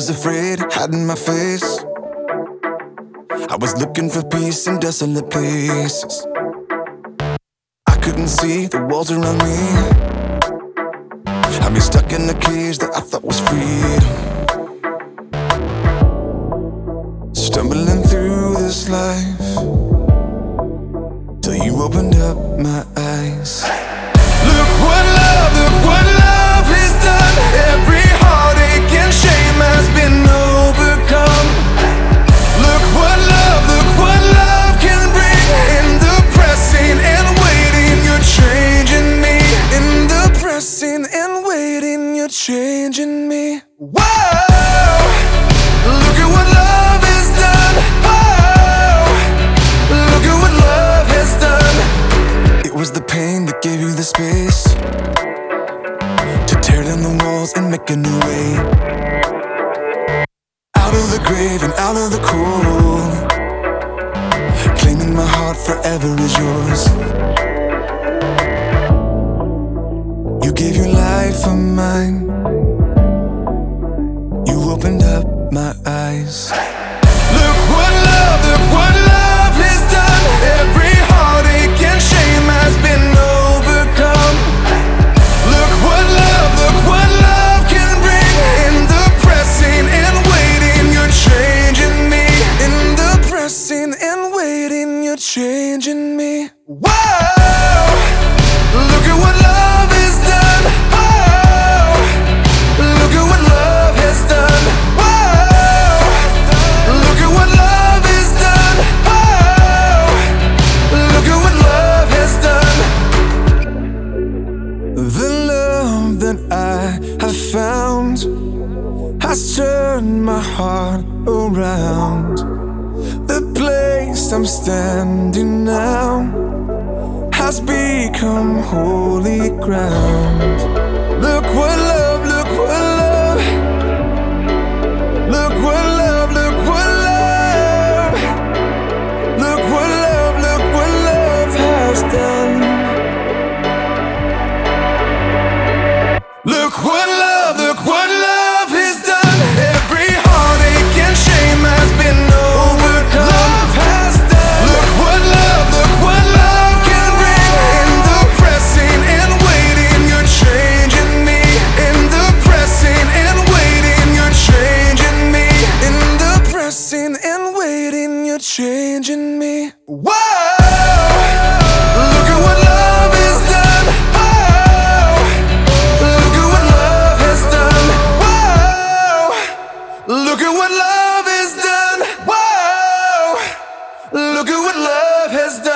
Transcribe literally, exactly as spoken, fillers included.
was afraid, hiding my face. I was looking for peace in desolate places. I couldn't see the walls around me. Had me stuck in a cage that I thought was freedom. Stumbling through this life till you opened up my eyes. Look what love, look what love has done. Every heartache and shame has been overcome. Look what love, look what love can bring. In the pressing and waiting, you're changing me. In the pressing and waiting, you're changing me. Whoa, look at what love has done. Whoa, look at what love has done. It was the pain that gave you the space to tear down the walls and make a new way. Out of the grave and out of the cold, claiming my heart forever is yours. You gave your life for mine. You opened up my eyes. Look what love, look what love has done. Every heartache and shame has been overcome. Look what love, look what love can bring. In the pressing and waiting, you're changing me. In the pressing and waiting, you're changing me. Whoa, look at what love has done. Whoa, look at what love has done. Whoa, look at what love has done. Whoa, look at what love has done. The love that I have found has turned my heart around. The place I'm standing now has become holy ground. Look what love, look what love. Look what love, look what love. Look what love, look what love has done. Look what love, look what love has done. Every heartache and shame has been overcome. Love has done. Look what love, look what love can bring. In the pressing and waiting, you're changing me. In the pressing and waiting, you're changing me. In the pressing and waiting, you're changing me. Whoa, look at what love has done. Whoa, look at what love has done. Whoa, look at what love has done. Whoa, look at what love has done.